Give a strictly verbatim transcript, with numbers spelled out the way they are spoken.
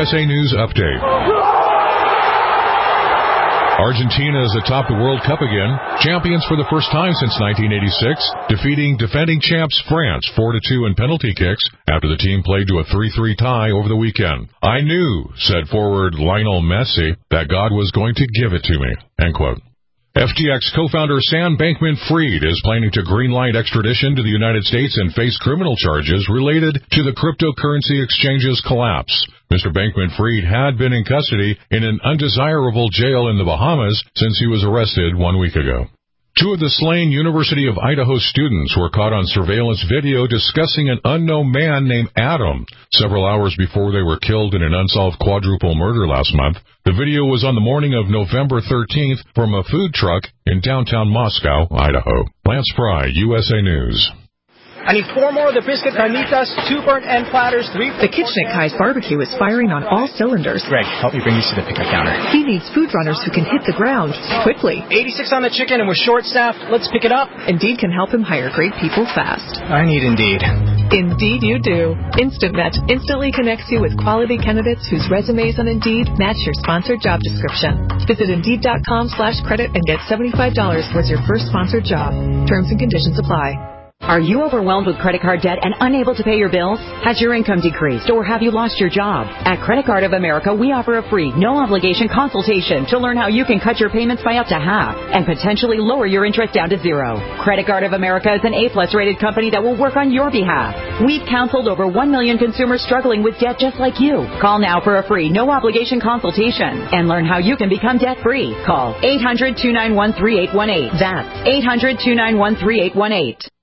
S A News Update. Argentina is atop the World Cup again, champions for the first time since nineteen eighty-six, defeating defending champs France four to two in penalty kicks after the team played to a three three tie over the weekend. I knew, said forward Lionel Messi, that God was going to give it to me. End quote. F T X co-founder Sam Bankman-Fried is planning to greenlight extradition to the United States and face criminal charges related to the cryptocurrency exchange's collapse. Mister Bankman-Fried had been in custody in an undesirable jail in the Bahamas since he was arrested one week ago. Two of the slain University of Idaho students were caught on surveillance video discussing an unknown man named Adam several hours before they were killed in an unsolved quadruple murder last month. The video was on the morning of November thirteenth from a food truck in downtown Moscow, Idaho. Lance Fry, U S A News. I need four more of the biscuit carnitas, two burnt end platters, three... The kitchen at Kai's Barbecue is firing on all cylinders. Greg, help me bring these to the pickup counter. He needs food runners who can hit the ground quickly. eighty-six on the chicken and we're short-staffed. Let's pick it up. Indeed can help him hire great people fast. I need Indeed. Indeed you do. Instant Match instantly connects you with quality candidates whose resumes on Indeed match your sponsored job description. Visit Indeed.com slash credit and get seventy-five dollars towards your first sponsored job. Terms and conditions apply. Are you overwhelmed with credit card debt and unable to pay your bills? Has your income decreased or have you lost your job? At Credit Card of America, we offer a free, no-obligation consultation to learn how you can cut your payments by up to half and potentially lower your interest down to zero. Credit Card of America is an A-plus rated company that will work on your behalf. We've counseled over one million consumers struggling with debt just like you. Call now for a free, no-obligation consultation and learn how you can become debt-free. Call eight hundred, two nine one, three eight one eight. That's eight hundred, two nine one, three eight one eight.